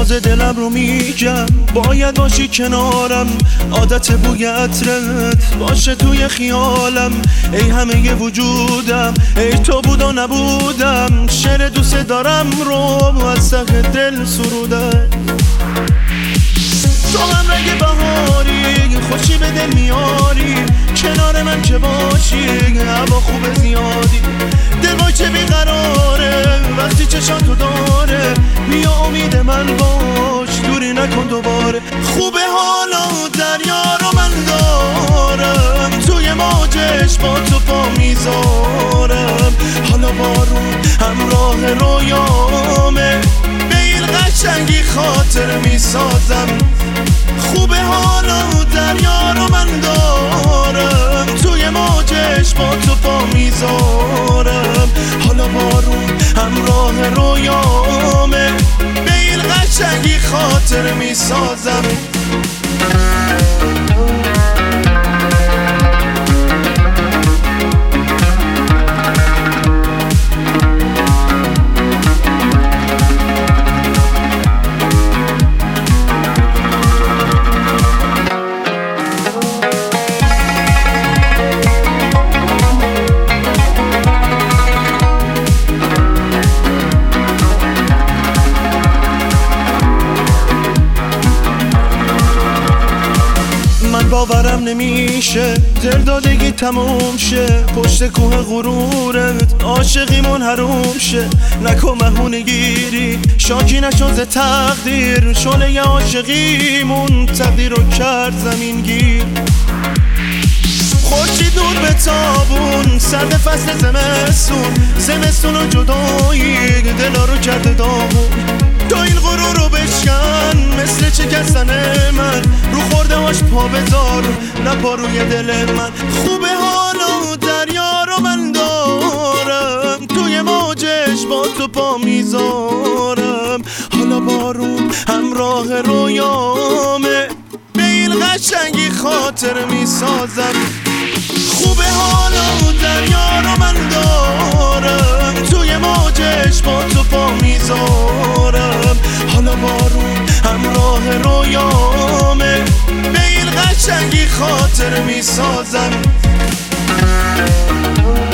راز دلم رو میگم، باید باشی کنارم، عادت بوی عطرت باشه توی خیالم. ای همه وجودم، ای تو بود و نبودم، شعر دوست دارم رو از ته دل سرودم. تو هم رنگ بهاری، خوشی به دل میاری، کنار من که باشی هوا خوب زیادی. دل وای چه بیقراره وقتی چشان تو داره، بیا امید من باش دوری نکن دوباره. خوبه حالا دریا رو من دارم، توی موجش با تو پا میذارم. حالا بارون همراه رویامه، بیل قشنگی خاطر میسازم. خوبه حالا دریا رو من دارم، توی موجش با تو پا میذارم. حالا بارون همراه رویامه، بیل قشنگی خاطر میسازم. باورم نمیشه دل دادگی تموم شه، پشت کوه غرورت عاشقیمون حروم شه. نکن مهونه گیری شاکی نشو ز تقدیر، شعله عاشقیمون تقدیر رو کرد زمین گیر. خورشید دور به تابون، سرد فصل زمستون، زمستون و جدایی دلا رو کرده داغون. تو این غرور رو بشکن مثل شکستن من، رو خورده هاش پا بذار نه پا روی دل من. خوبه حالا دریا رو من دارم، توی موجش با تو پا میذارم. حالا بارون همراه رویامه، بیل قشنگی خاطر میسازم. خوبه حالا دریا رو من دارم، توی موجش با تو پا میذارم. حالا بارون همراه رویامه، بیل قشنگی خاطر میسازم.